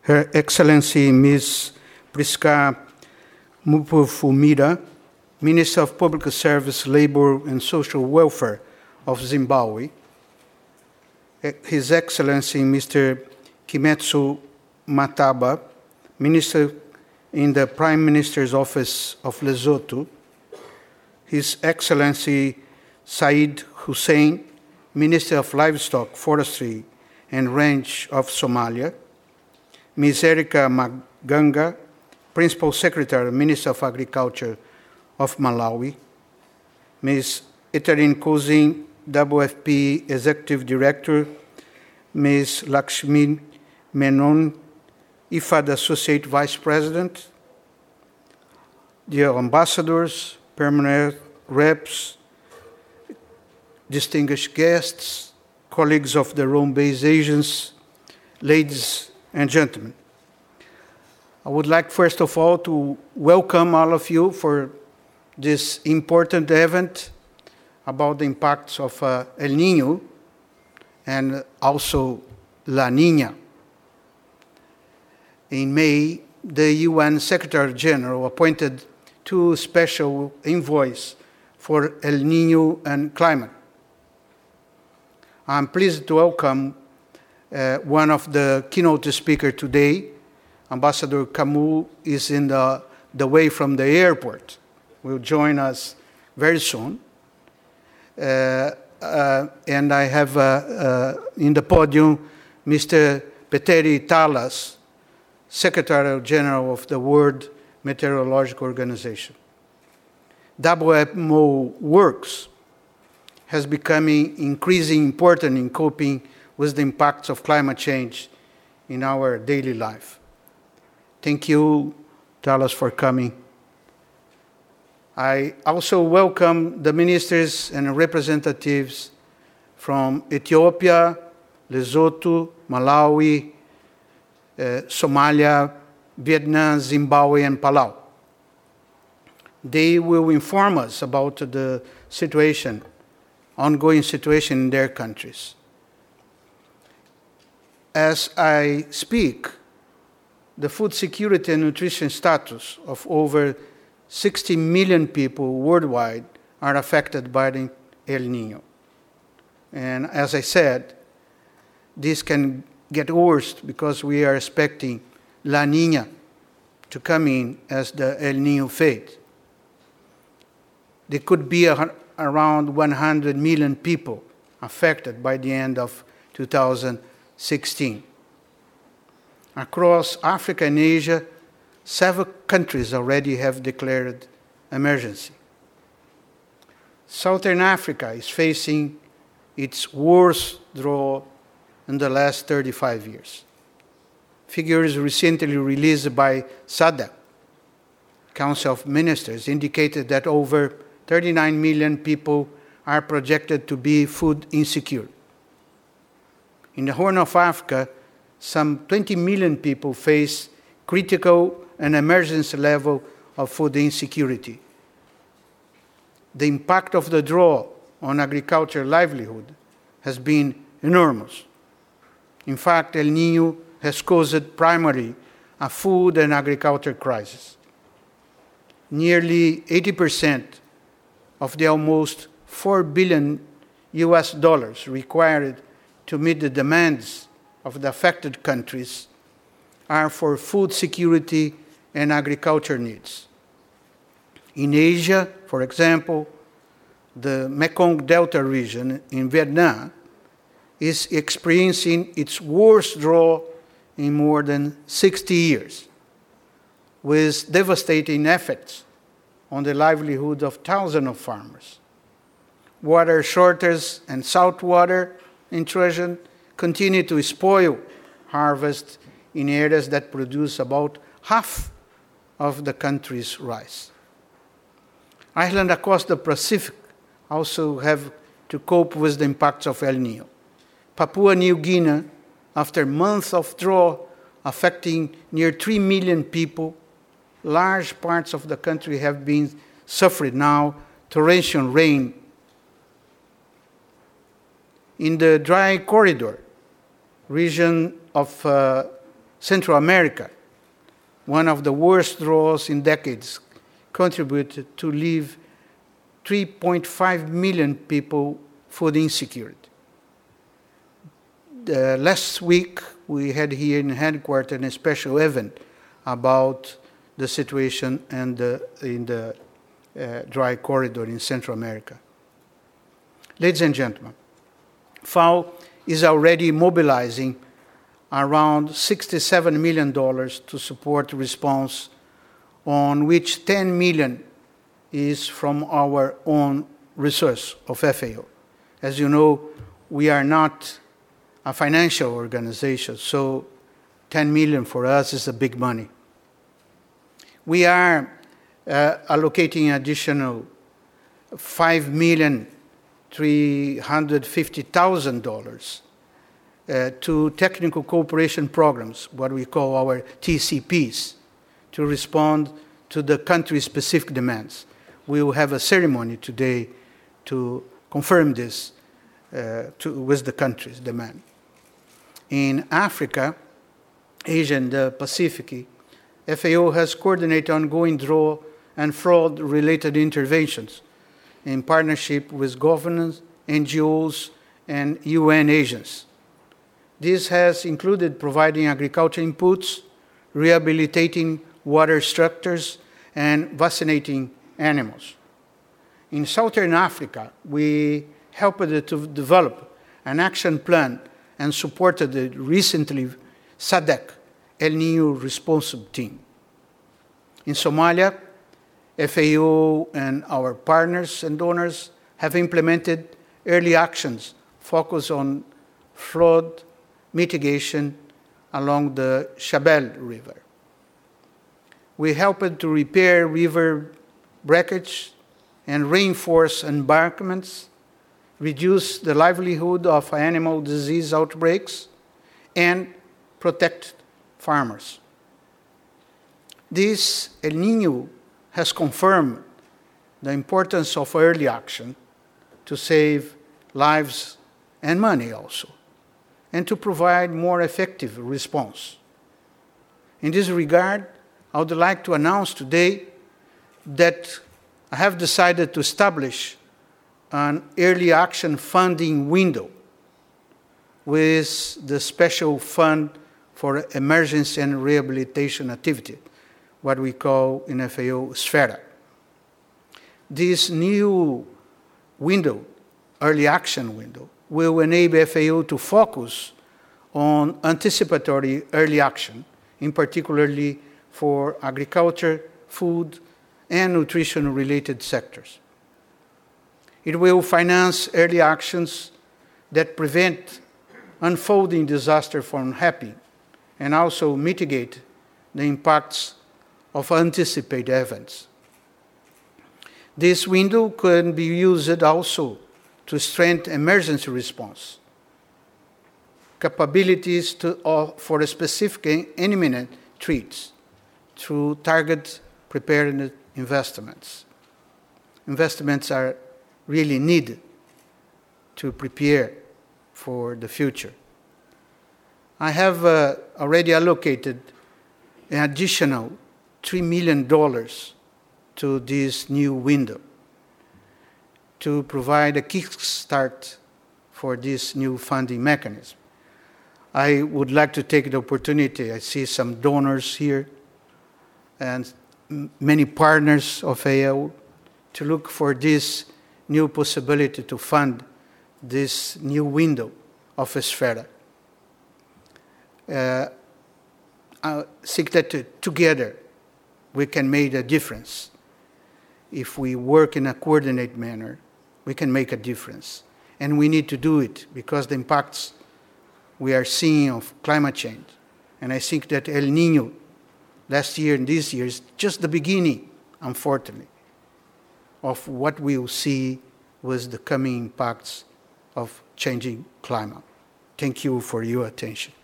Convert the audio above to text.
Her Excellency Ms. Priska Mupufumira, Minister of Public Service, Labor and Social Welfare of Zimbabwe, His Excellency Mr. Kimetsu Mataba, Minister in the Prime Minister's Office of Lesotho, His Excellency Said Hussein, Minister of Livestock, Forestry and Range of Somalia, Ms. Erika Maganga, Principal Secretary, Minister of Agriculture of Malawi, Ms. Eterine Kozin, WFP Executive Director, Ms. Lakshmi Menon, IFAD Associate Vice President, dear ambassadors, permanent reps, distinguished guests, colleagues of the Rome-based agents, ladies and gentlemen. I would like first of all to welcome all of you for this important event about the impacts of El Niño and also La Niña. In May, the UN Secretary General appointed two special envoys for El Niño and climate. I'm pleased to welcome one of the keynote speakers today. Ambassador Camus is in the way from the airport. Will join us very soon. And I have in the podium Mr. Petteri Talas, Secretary General of the World Meteorological Organization. WMO works has become increasingly important in coping with the impacts of climate change in our daily life. Thank you, Talas, for coming. I also welcome the ministers and representatives from Ethiopia, Lesotho, Malawi, Somalia, Vietnam, Zimbabwe, and Palau. They will inform us about the situation, ongoing situation in their countries. As I speak, the food security and nutrition status of over 60 million people worldwide are affected by the El Niño. And as I said, this can get worse because we are expecting La Niña to come in as the El Niño fades. There could be around 100 million people affected by the end of 2016. Across Africa and Asia, several countries already have declared emergency. Southern Africa is facing its worst drought in the last 35 years. Figures recently released by SADC, Council of Ministers, indicated that over 39 million people are projected to be food insecure. In the Horn of Africa, some 20 million people face critical and emergency level of food insecurity. The impact of the drought on agricultural livelihood has been enormous. In fact, El Niño has caused primarily a food and agriculture crisis. Nearly 80% of the almost $4 billion required to meet the demands of the affected countries are for food security and agriculture needs. In Asia, for example, the Mekong Delta region in Vietnam is experiencing its worst drought in more than 60 years, with devastating effects on the livelihood of thousands of farmers. Water shortage and saltwater intrusion continue to spoil harvest in areas that produce about half of the country's rice. Islands across the Pacific also have to cope with the impacts of El Niño. Papua New Guinea, after months of drought affecting near 3 million people, large parts of the country have been suffering now torrential rain. In the dry corridor region of Central America, one of the worst droughts in decades, contributed to leave 3.5 million people food insecurity. Last week, we had here in headquarters a special event about the situation in the dry corridor in Central America. Ladies and gentlemen, FAO is already mobilizing around $67 million to support response, on which $10 million is from our own resource of FAO. As you know, we are not a financial organization, so $10 million for us is a big money. We are allocating additional $5,350,000 to technical cooperation programs, what we call our TCPs, to respond to the country-specific demands. We will have a ceremony today to confirm this with the country's demand. In Africa, Asia, and the Pacific, FAO has coordinated ongoing drought and fraud-related interventions in partnership with governments, NGOs, and UN agents. This has included providing agricultural inputs, rehabilitating water structures, and vaccinating animals. In Southern Africa, we helped to develop an action plan and supported the recently SADC El Niño Response Team. In Somalia, FAO and our partners and donors have implemented early actions focused on flood mitigation along the Shabelle River. We helped to repair river breakage and reinforce embankments, reduce the livelihood of animal disease outbreaks, and protect farmers. This El Niño has confirmed the importance of early action to save lives and money also, and to provide more effective response. In this regard, I would like to announce today that I have decided to establish an early action funding window with the special fund for emergency and rehabilitation activity, what we call in FAO SFERA. This new window, early action window, will enable FAO to focus on anticipatory early action, in particularly for agriculture, food, and nutrition-related sectors. It will finance early actions that prevent unfolding disaster from happening and also mitigate the impacts of anticipated events. This window can be used also to strengthen emergency response, capabilities for specific and imminent threats through target preparedness investments. Investments are really needed to prepare for the future. I have already allocated an additional $3 million to this new window to provide a kickstart for this new funding mechanism. I would like to take the opportunity, I see some donors here and many partners of FAO, to look for this new possibility to fund this new window of SFERA. I think that together we can make a difference. If we work in a coordinated manner, we can make a difference. And we need to do it because the impacts we are seeing of climate change. And I think that El Niño last year and this year is just the beginning, unfortunately, of what we will see with the coming impacts of changing climate. Thank you for your attention.